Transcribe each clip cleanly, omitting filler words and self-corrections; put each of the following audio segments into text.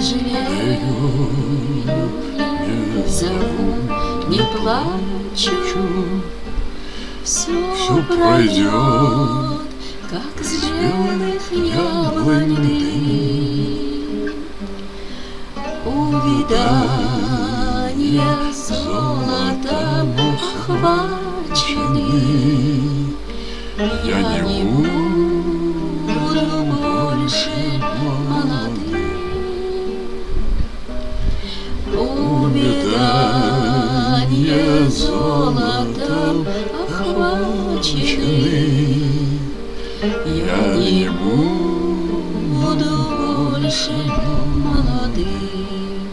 жалею, не зову, не плачу. Все пройдет, как с белых яблонь дым. Увядания золотом охвачены, я не буду больше молодым. Увядания золотом охвачены, я не буду больше молодым.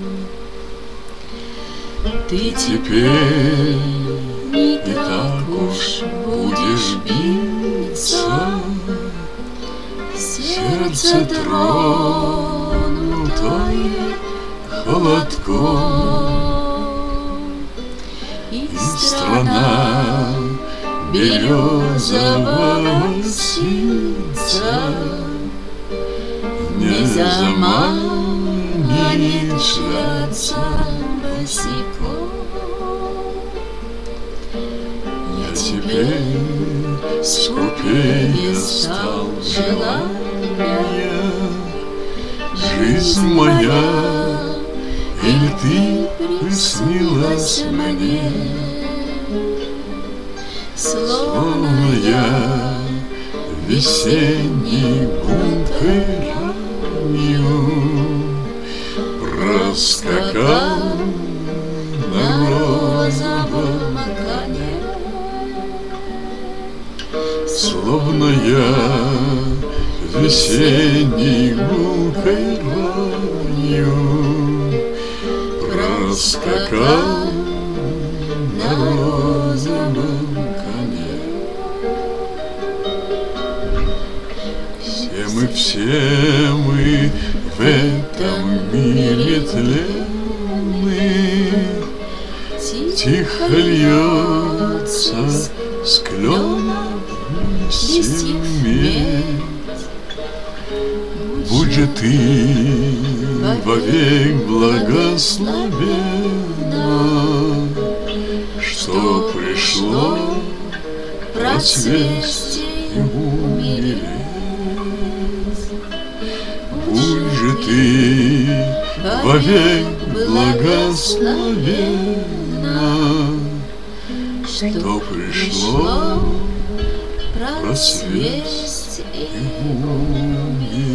Ты теперь не так уж будешь биться, сердце тронутое холодком, и страна березового синца не заманит шляться босиком. Я теперь скупее стал желания, жизнь моя, или ты приснилась мне, словно я весенний бункарью проскакал на розовом коне. Словно я весенний бункарью проскакал на розовом коне. Все мы в этом мире тленны, тихо льется с клена листьев медь. Будь же ты вовек благословенна, что пришло процвесть и умереть. Будь же ты вовек благословенна, что пришло процвесть и умереть.